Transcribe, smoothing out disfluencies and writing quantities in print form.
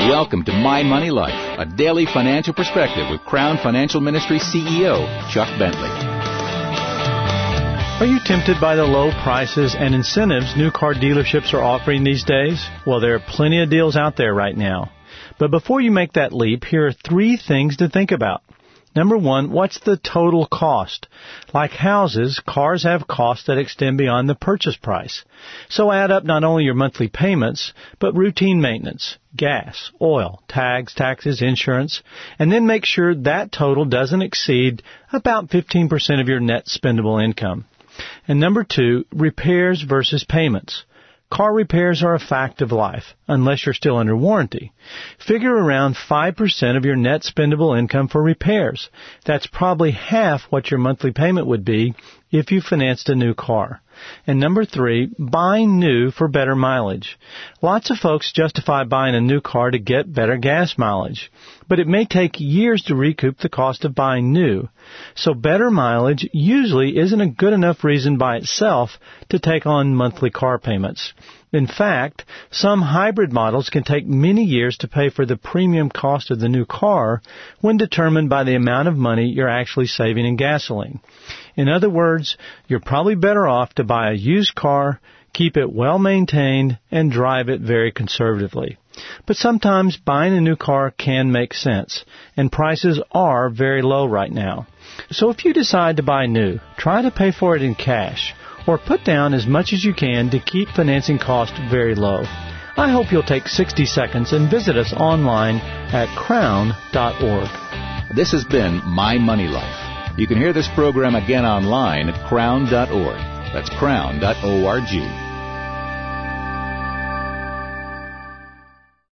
Welcome to My Money Life, a daily financial perspective with Crown Financial Ministry CEO Chuck Bentley. Are you tempted by the low prices and incentives new car dealerships are offering these days? Well, there are plenty of deals out there right now. But before you make that leap, here are 3 things to think about. Number 1, what's the total cost? Like houses, cars have costs that extend beyond the purchase price. So add up not only your monthly payments, but routine maintenance, gas, oil, tags, taxes, insurance, and then make sure that total doesn't exceed about 15% of your net spendable income. And number 2, repairs versus payments. Car repairs are a fact of life, unless you're still under warranty. Figure around 5% of your net spendable income for repairs. That's probably half what your monthly payment would be if you financed a new car. And number 3, buying new for better mileage. Lots of folks justify buying a new car to get better gas mileage, but it may take years to recoup the cost of buying new. So better mileage usually isn't a good enough reason by itself to take on monthly car payments. In fact, some hybrid models can take many years to pay for the premium cost of the new car when determined by the amount of money you're actually saving in gasoline. In other words, you're probably better off to buy a used car, keep it well maintained, and drive it very conservatively. But sometimes buying a new car can make sense, and prices are very low right now. So if you decide to buy new, try to pay for it in cash, or put down as much as you can to keep financing costs very low. I hope you'll take 60 seconds and visit us online at crown.org. This has been My Money Life. You can hear this program again online at crown.org. That's crown.org.